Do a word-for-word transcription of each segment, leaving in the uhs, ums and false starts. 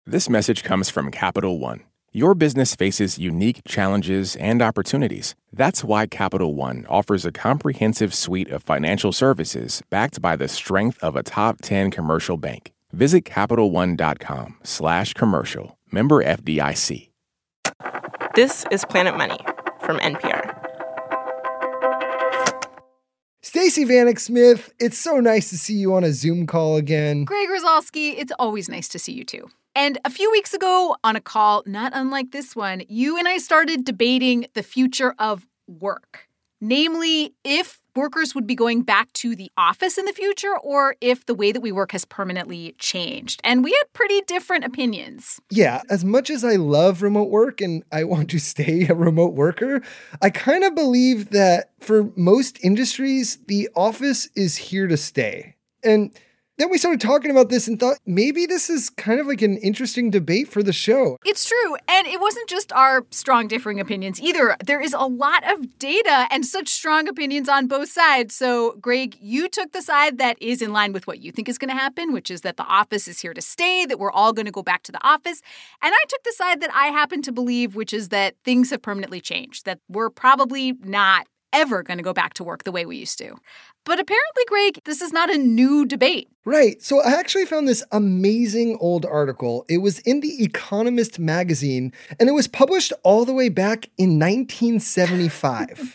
This message comes from Capital One. Your business faces unique challenges and opportunities. That's why Capital One offers a comprehensive suite of financial services backed by the strength of a top ten commercial bank. Visit CapitalOne.com slash commercial. Member F D I C. This is Planet Money from N P R. Stacey Vanek Smith, it's so nice to see you on a Zoom call again. Greg Rosalsky, it's always nice to see you too. And a few weeks ago on a call, not unlike this one, you and I started debating the future of work. Namely, if workers would be going back to the office in the future or if the way that we work has permanently changed. And we had pretty different opinions. Yeah, as much as I love remote work and I want to stay a remote worker, I kind of believe that for most industries, the office is here to stay. And then we started talking about this and thought maybe this is kind of like an interesting debate for the show. It's true. And it wasn't just our strong differing opinions either. There is a lot of data and such strong opinions on both sides. So, Greg, you took the side that is in line with what you think is going to happen, which is that the office is here to stay, that we're all going to go back to the office. And I took the side that I happen to believe, which is that things have permanently changed, that we're probably not ever going to go back to work the way we used to. But apparently, Greg, this is not a new debate. Right. So I actually found this amazing old article. It was in The Economist magazine, and it was published all the way back in nineteen seventy-five.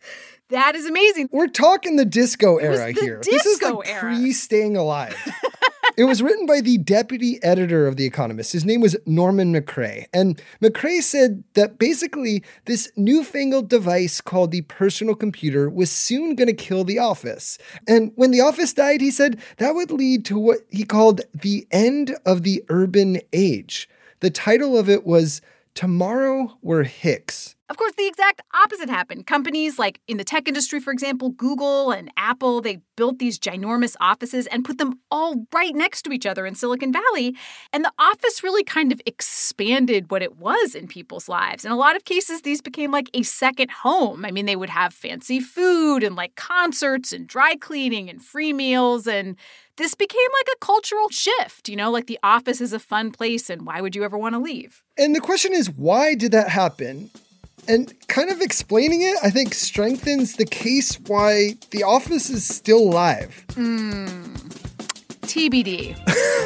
That is amazing. We're talking the disco era the here. Disco this is like era. pre-staying alive. It was written by the deputy editor of The Economist. His name was Norman McCrae. And McCrae said that basically this newfangled device called the personal computer was soon going to kill the office. And when the office died, he said that would lead to what he called the end of the urban age. The title of it was Tomorrow We're Hicks. Of course, the exact opposite happened. Companies like in the tech industry, for example, Google and Apple, they built these ginormous offices and put them all right next to each other in Silicon Valley. And the office really kind of expanded what it was in people's lives. In a lot of cases, these became like a second home. I mean, they would have fancy food and like concerts and dry cleaning and free meals. And this became like a cultural shift, you know, like the office is a fun place and why would you ever want to leave? And the question is, why did that happen? And kind of explaining it, I think, strengthens the case why the office is still alive. Hmm. T B D.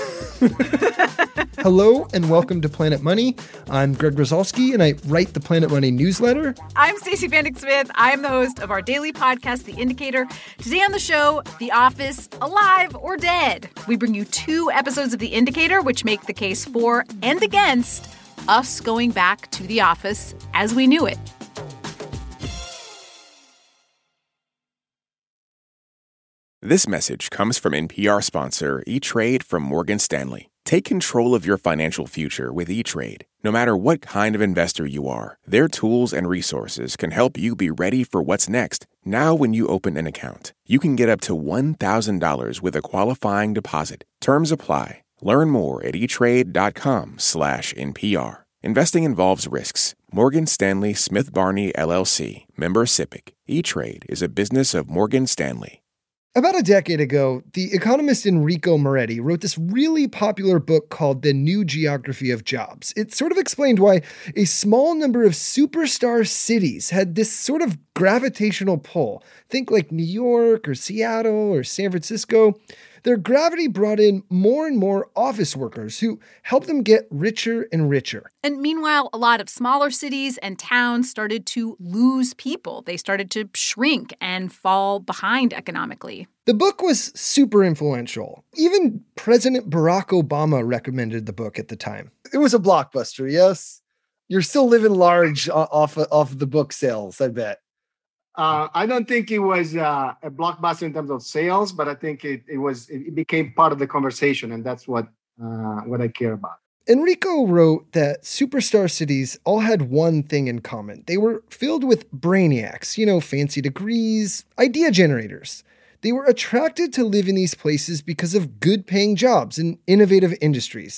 Hello and welcome to Planet Money. I'm Greg Rosalsky and I write the Planet Money newsletter. I'm Stacey Vanek Smith. I am the host of our daily podcast, The Indicator. Today on the show, The Office, alive or dead? We bring you two episodes of The Indicator, which make the case for and against us going back to the office as we knew it. This message comes from N P R sponsor E-Trade from Morgan Stanley. Take control of your financial future with E-Trade. No matter what kind of investor you are, their tools and resources can help you be ready for what's next. Now when you open an account, you can get up to one thousand dollars with a qualifying deposit. Terms apply. Learn more at etrade.com slash NPR. Investing involves risks. Morgan Stanley Smith Barney, L L C. Member SIPC. E-Trade is a business of Morgan Stanley. About a decade ago, the economist Enrico Moretti wrote this really popular book called The New Geography of Jobs. It sort of explained why a small number of superstar cities had this sort of gravitational pull. Think like New York or Seattle or San Francisco. Their gravity brought in more and more office workers who helped them get richer and richer. And meanwhile, a lot of smaller cities and towns started to lose people. They started to shrink and fall behind economically. The book was super influential. Even President Barack Obama recommended the book at the time. It was a blockbuster, yes? You're still living large off of, off of the book sales, I bet. Uh, I don't think it was uh, a blockbuster in terms of sales, but I think it, it was it became part of the conversation, and that's what uh, what I care about. Enrico wrote that superstar cities all had one thing in common. They were filled with brainiacs, you know, fancy degrees, idea generators. They were attracted to live in these places because of good-paying jobs and innovative industries, like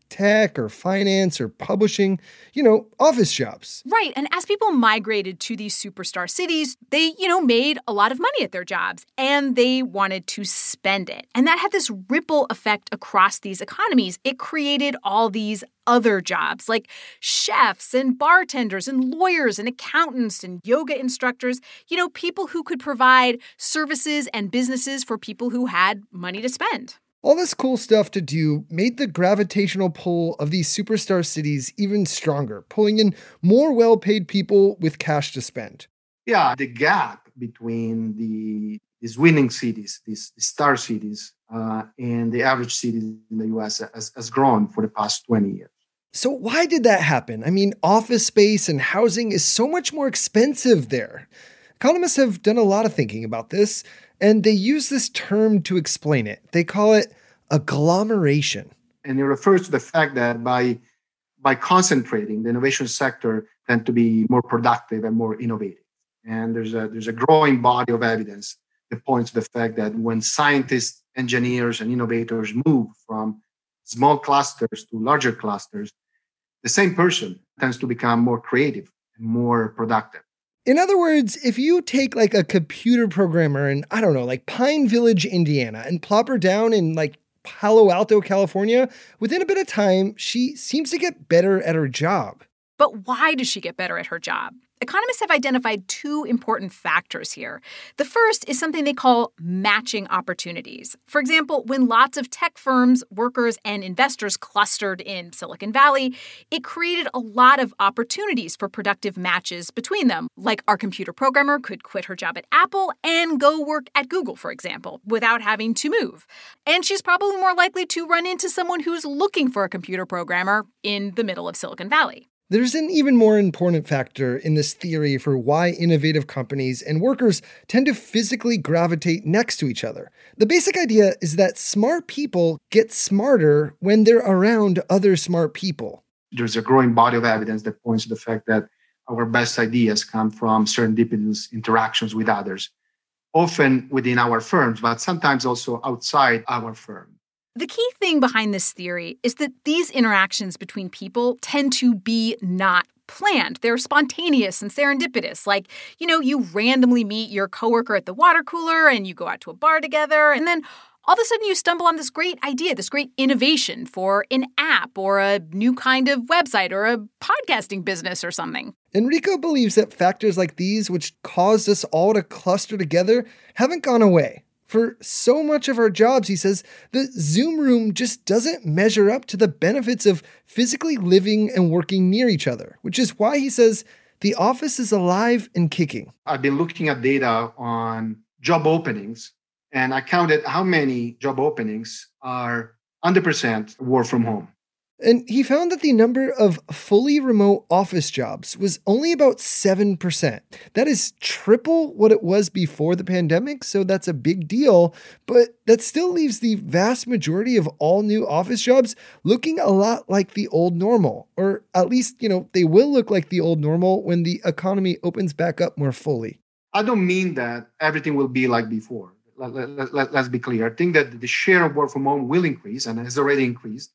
tech or finance or publishing, you know, office jobs. Right. And as people migrated to these superstar cities, they, you know, made a lot of money at their jobs and they wanted to spend it. And that had this ripple effect across these economies. It created all these other jobs like chefs and bartenders and lawyers and accountants and yoga instructors, you know, people who could provide services and businesses for people who had money to spend. All this cool stuff to do made the gravitational pull of these superstar cities even stronger, pulling in more well-paid people with cash to spend. Yeah, the gap between the these winning cities, these, these star cities, uh, and the average cities in the U S has, has grown for the past twenty years. So why did that happen? I mean, office space and housing is so much more expensive there. Economists have done a lot of thinking about this, and they use this term to explain it. They call it agglomeration. And it refers to the fact that by, by concentrating, the innovation sector tends to be more productive and more innovative. And there's a, there's a growing body of evidence that points to the fact that when scientists, engineers, and innovators move from small clusters to larger clusters, the same person tends to become more creative and more productive. In other words, if you take like a computer programmer in, I don't know, like Pine Village, Indiana, and plop her down in like Palo Alto, California, within a bit of time, she seems to get better at her job. But why does she get better at her job? Economists have identified two important factors here. The first is something they call matching opportunities. For example, when lots of tech firms, workers, and investors clustered in Silicon Valley, it created a lot of opportunities for productive matches between them. Like our computer programmer could quit her job at Apple and go work at Google, for example, without having to move. And she's probably more likely to run into someone who's looking for a computer programmer in the middle of Silicon Valley. There's an even more important factor in this theory for why innovative companies and workers tend to physically gravitate next to each other. The basic idea is that smart people get smarter when they're around other smart people. There's a growing body of evidence that points to the fact that our best ideas come from serendipitous interactions with others, often within our firms, but sometimes also outside our firm. The key thing behind this theory is that these interactions between people tend to be not planned. They're spontaneous and serendipitous. Like, you know, you randomly meet your coworker at the water cooler and you go out to a bar together, and then all of a sudden you stumble on this great idea, this great innovation for an app or a new kind of website or a podcasting business or something. Enrico believes that factors like these, which caused us all to cluster together, haven't gone away. For so much of our jobs, he says, the Zoom room just doesn't measure up to the benefits of physically living and working near each other, which is why he says the office is alive and kicking. I've been looking at data on job openings, and I counted how many job openings are one hundred percent work from home. And he found that the number of fully remote office jobs was only about seven percent. That is triple what it was before the pandemic, so that's a big deal. But that still leaves the vast majority of all new office jobs looking a lot like the old normal. Or at least, you know, they will look like the old normal when the economy opens back up more fully. I don't mean that everything will be like before. Let, let, let, let's be clear. I think that the share of work from home will increase and has already increased.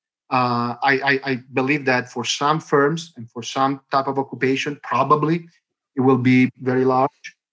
Uh, I, I, I believe that for some firms and for some type of occupation, probably it will be very large.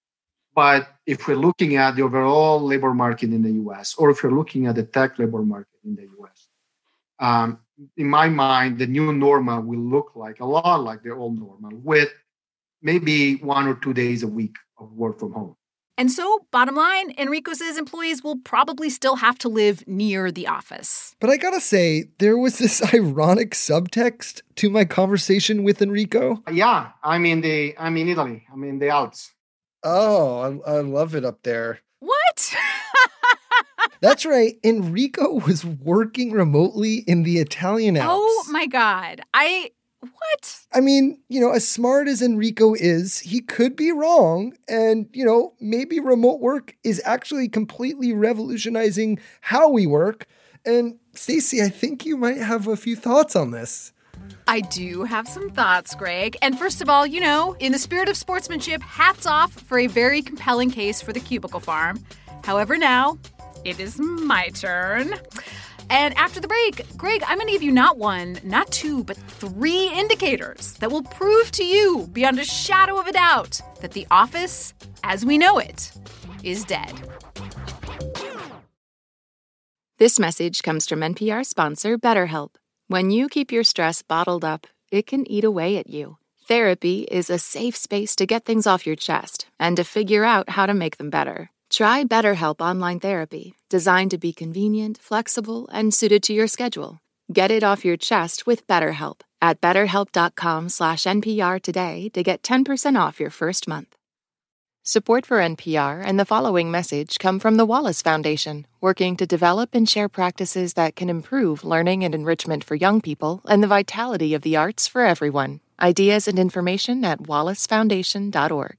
But if we're looking at the overall labor market in the U S, or if you're looking at the tech labor market in the U S, um, in my mind, the new normal will look like a lot like the old normal, with maybe one or two days a week of work from home. And so, bottom line, Enrico says employees will probably still have to live near the office. But I gotta say, there was this ironic subtext to my conversation with Enrico. Yeah, I'm in the I'm in Italy. I'm in the Alps. Oh, I, I love it up there. What? That's right. Enrico was working remotely in the Italian Alps. Oh my God. I... What? I mean, you know, as smart as Enrico is, he could be wrong. And, you know, maybe remote work is actually completely revolutionizing how we work. And Stacey, I think you might have a few thoughts on this. I do have some thoughts, Greg. And first of all, you know, in the spirit of sportsmanship, hats off for a very compelling case for the cubicle farm. However, now it is my turn. And after the break, Greg, I'm going to give you not one, not two, but three indicators that will prove to you beyond a shadow of a doubt that the office, as we know it, is dead. This message comes from N P R sponsor BetterHelp. When you keep your stress bottled up, it can eat away at you. Therapy is a safe space to get things off your chest and to figure out how to make them better. Try BetterHelp Online Therapy, designed to be convenient, flexible, and suited to your schedule. Get it off your chest with BetterHelp at betterhelp.com slash NPR today to get ten percent off your first month. Support for N P R and the following message come from the Wallace Foundation, working to develop and share practices that can improve learning and enrichment for young people and the vitality of the arts for everyone. Ideas and information at wallace foundation dot org.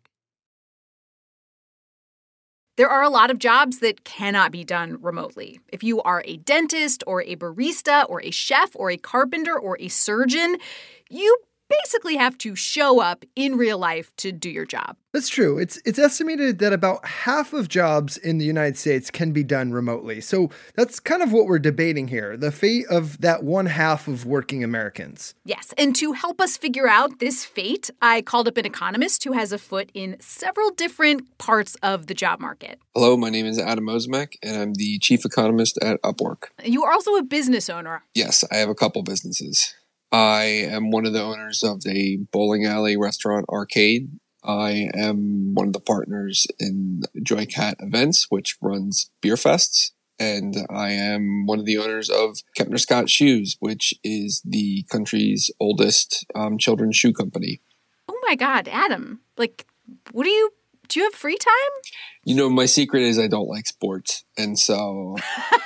There are a lot of jobs that cannot be done remotely. If you are a dentist or a barista or a chef or a carpenter or a surgeon, you basically have to show up in real life to do your job. That's true. It's it's estimated that about half of jobs in the United States can be done remotely. So that's kind of what we're debating here, the fate of that one half of working Americans. Yes, and to help us figure out this fate, I called up an economist who has a foot in several different parts of the job market. Hello, my name is Adam Ozimek, and I'm the chief economist at Upwork. You are also a business owner. Yes, I have a couple businesses. I am one of the owners of a bowling alley restaurant arcade. I am one of the partners in Joy Cat Events, which runs beer fests. And I am one of the owners of Kepner Scott Shoes, which is the country's oldest um, children's shoe company. Oh my God, Adam. Like, what do you, do you have free time? You know, my secret is I don't like sports. And so...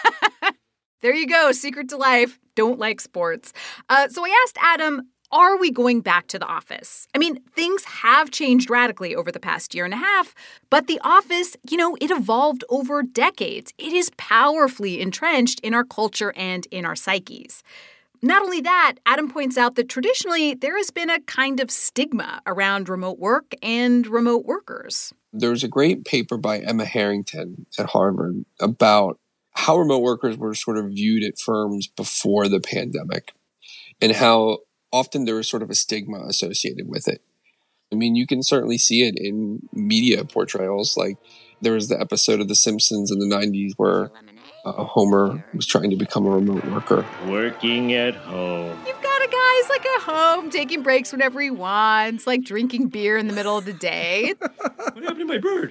There you go. Secret to life. Don't like sports. Uh, so I asked Adam, are we going back to the office? I mean, things have changed radically over the past year and a half, but the office, you know, it evolved over decades. It is powerfully entrenched in our culture and in our psyches. Not only that, Adam points out that traditionally there has been a kind of stigma around remote work and remote workers. There's a great paper by Emma Harrington at Harvard about how remote workers were sort of viewed at firms before the pandemic and how often there was sort of a stigma associated with it. I mean, you can certainly see it in media portrayals. Like there was the episode of The Simpsons in the nineties where uh, Homer was trying to become a remote worker. Working at home. You've got a guy's like at home, taking breaks whenever he wants, like drinking beer in the middle of the day. What happened to my bird?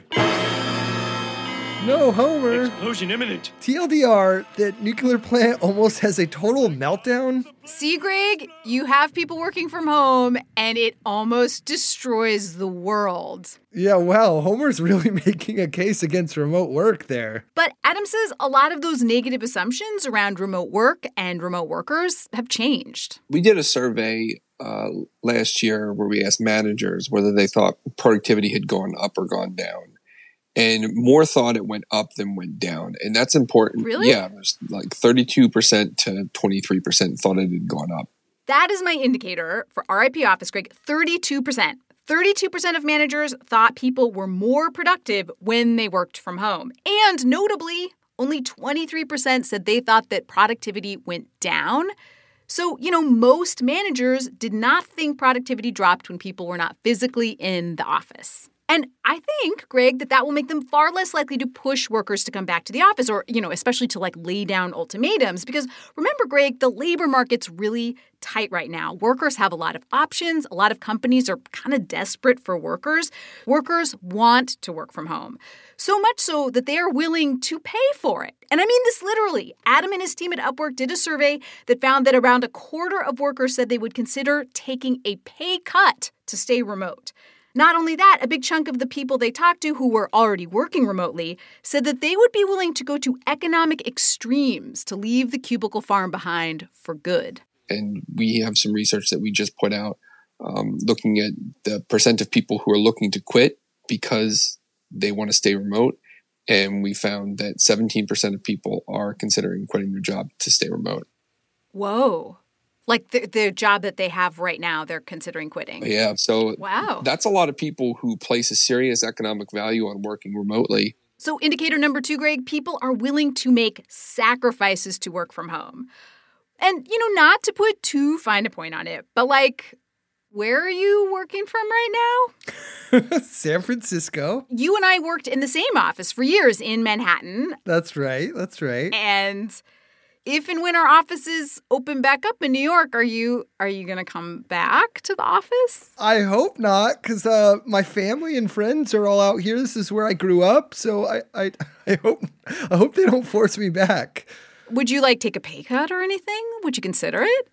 No, Homer. Explosion imminent. T L D R, that nuclear plant almost has a total meltdown. See, Greg, you have people working from home, and it almost destroys the world. Yeah, wow, Homer's really making a case against remote work there. But Adam says a lot of those negative assumptions around remote work and remote workers have changed. We did a survey uh, last year where we asked managers whether they thought productivity had gone up or gone down. And more thought it went up than went down. And that's important. Really? Yeah, there's like thirty-two percent to twenty-three percent thought it had gone up. That is my indicator for R I P Office, Greg, thirty-two percent. thirty-two percent of managers thought people were more productive when they worked from home. And notably, only twenty-three percent said they thought that productivity went down. So, you know, most managers did not think productivity dropped when people were not physically in the office. And I think, Greg, that that will make them far less likely to push workers to come back to the office or, you know, especially to like lay down ultimatums. Because remember, Greg, the labor market's really tight right now. Workers have a lot of options. A lot of companies are kind of desperate for workers. Workers want to work from home. So much so that they are willing to pay for it. And I mean this literally. Adam and his team at Upwork did a survey that found that around a quarter of workers said they would consider taking a pay cut to stay remote. Not only that, a big chunk of the people they talked to who were already working remotely said that they would be willing to go to economic extremes to leave the cubicle farm behind for good. And we have some research that we just put out um, looking at the percent of people who are looking to quit because they want to stay remote. And we found that seventeen percent of people are considering quitting their job to stay remote. Whoa. Like the, the job that they have right now, they're considering quitting. Yeah. So wow. That's a lot of people who place a serious economic value on working remotely. So indicator number two, Greg, people are willing to make sacrifices to work from home. And, you know, not to put too fine a point on it, but like, where are you working from right now? San Francisco. You and I worked in the same office for years in Manhattan. That's right. That's right. And if and when our offices open back up in New York, are you are you going to come back to the office? I hope not, because uh, my family and friends are all out here. This is where I grew up, so I, I I hope I hope they don't force me back. Would you like take a pay cut or anything? Would you consider it?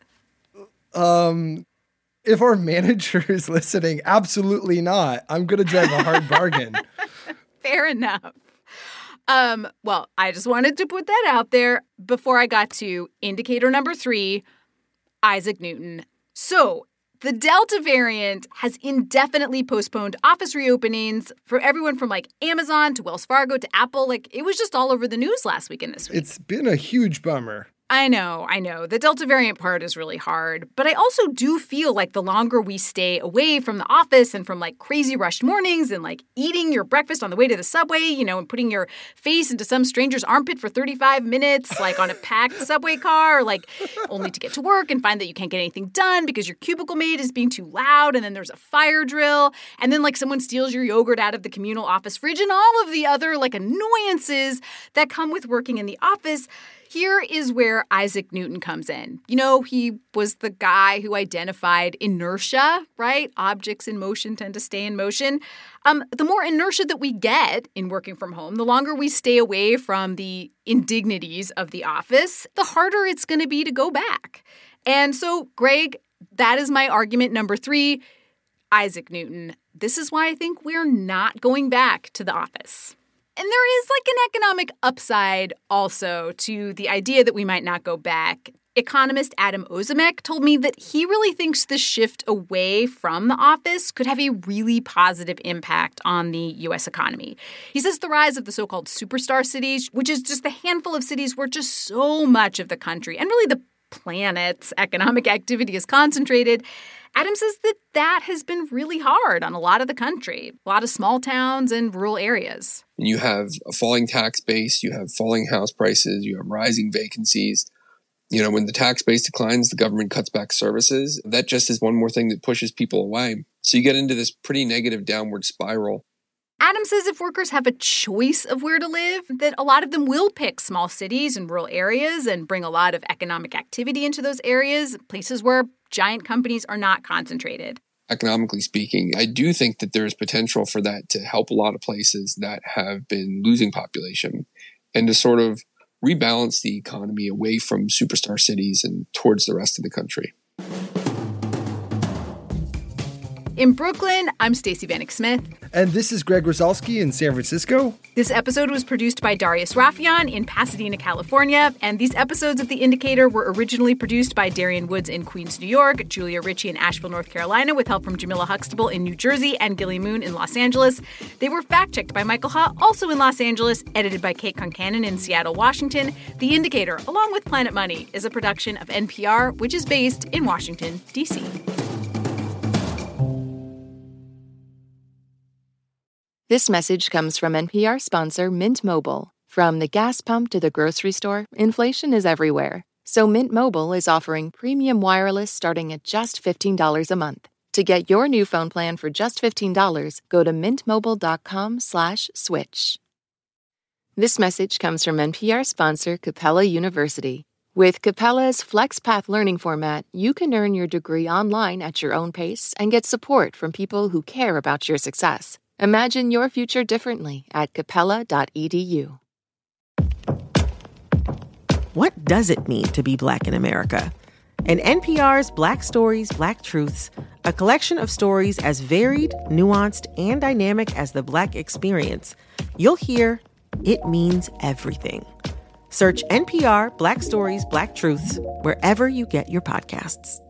Um, if our manager is listening, absolutely not. I'm going to drive a hard bargain. Fair enough. Um, well, I just wanted to put that out there before I got to indicator number three, Isaac Newton. So the Delta variant has indefinitely postponed office reopenings for everyone from like Amazon to Wells Fargo to Apple. Like it was just all over the news last week and this week. It's been a huge bummer. I know, I know. The Delta variant part is really hard. But I also do feel like the longer we stay away from the office and from like crazy rushed mornings and like eating your breakfast on the way to the subway, you know, and putting your face into some stranger's armpit for thirty-five minutes, like on a packed subway car, or like only to get to work and find that you can't get anything done because your cubicle mate is being too loud and then there's a fire drill and then like someone steals your yogurt out of the communal office fridge and all of the other like annoyances that come with working in the office. Here is where Isaac Newton comes in. You know, he was the guy who identified inertia, right? Objects in motion tend to stay in motion. Um, the more inertia that we get in working from home, the longer we stay away from the indignities of the office, the harder it's going to be to go back. And so, Greg, that is my argument number three, Isaac Newton. This is why I think we're not going back to the office. And there is like an economic upside also to the idea that we might not go back. Economist Adam Ozimek told me that he really thinks the shift away from the office could have a really positive impact on the U S economy. He says the rise of the so-called superstar cities, which is just a handful of cities where just so much of the country and really the planet's economic activity is concentrated, Adam says that that has been really hard on a lot of the country, a lot of small towns and rural areas. You have a falling tax base, you have falling house prices, you have rising vacancies. You know, when the tax base declines, the government cuts back services. That just is one more thing that pushes people away. So you get into this pretty negative downward spiral. Adam says if workers have a choice of where to live, that a lot of them will pick small cities and rural areas and bring a lot of economic activity into those areas, places where giant companies are not concentrated. Economically speaking, I do think that there's potential for that to help a lot of places that have been losing population and to sort of rebalance the economy away from superstar cities and towards the rest of the country. In Brooklyn, I'm Stacey Vanek Smith. And this is Greg Rosalsky in San Francisco. This episode was produced by Darius Rafieyan in Pasadena, California. And these episodes of The Indicator were originally produced by Darian Woods in Queens, New York, Julia Ritchie in Asheville, North Carolina, with help from Jamila Huxtable in New Jersey and Gilly Moon in Los Angeles. They were fact-checked by Michael Ha, also in Los Angeles, edited by Kate Concannon in Seattle, Washington. The Indicator, along with Planet Money, is a production of N P R, which is based in Washington, D C This message comes from N P R sponsor Mint Mobile. From the gas pump to the grocery store, inflation is everywhere. So Mint Mobile is offering premium wireless starting at just fifteen dollars a month. To get your new phone plan for just fifteen dollars, go to mintmobile.com slash switch. This message comes from N P R sponsor Capella University. With Capella's FlexPath learning format, you can earn your degree online at your own pace and get support from people who care about your success. Imagine your future differently at capella dot e d u. What does it mean to be Black in America? In N P R's Black Stories, Black Truths, a collection of stories as varied, nuanced, and dynamic as the Black experience, you'll hear it means everything. Search N P R Black Stories, Black Truths wherever you get your podcasts.